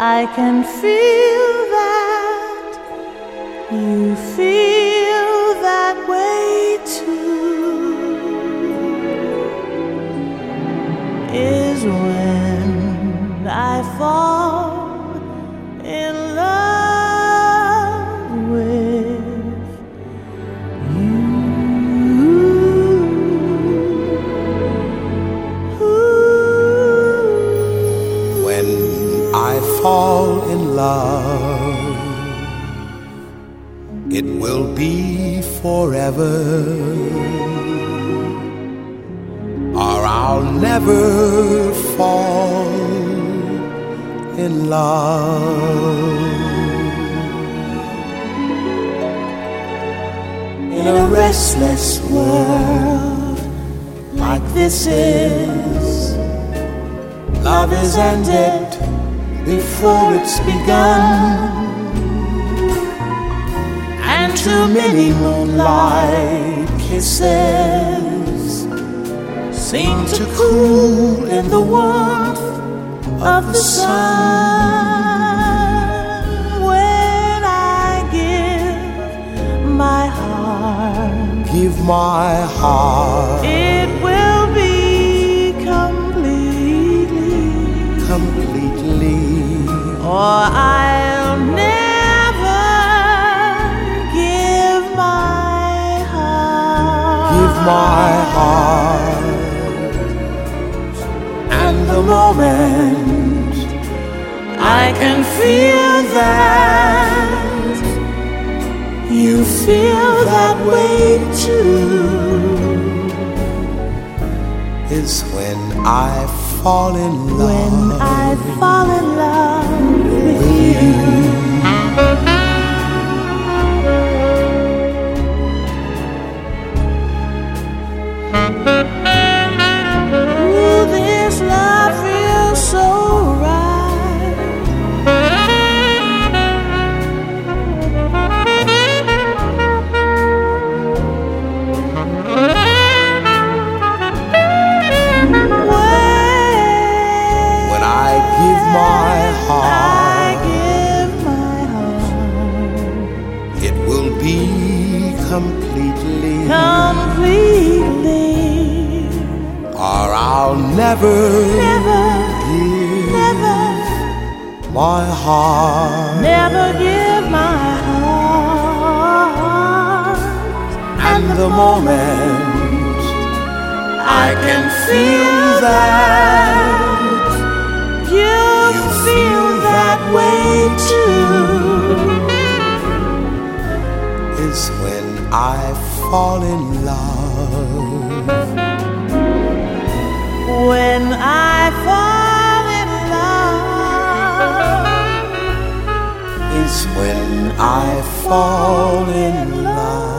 I can feel that you feel that way too, is when I fall in love with you. When I fall in love, it will be forever, or I'll never fall in love. In a restless world like this is, love is ended before it's begun, and too many moonlight kisses seem to cool in the warmth of the sun. When I give my heart, it will be completely, or I'll never give my heart. And the moment I can feel that you feel that way too, is when I fall in love. When I fall in love with you. Ooh, this love feels so right. When I give my heart, it will be completely, or I'll never give my heart. Never give my heart. And the moment I can feel that you feel that way too, is when I fall in love. When I fall in love, is when I fall in love.